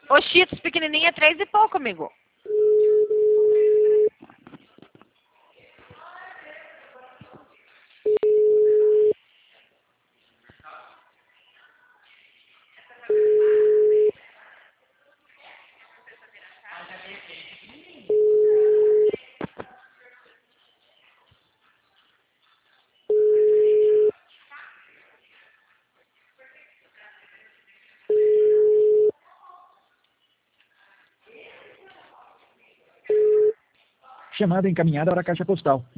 O Cheetos pequenininho é 3 e pouco, amigo. Chamada encaminhada para a caixa postal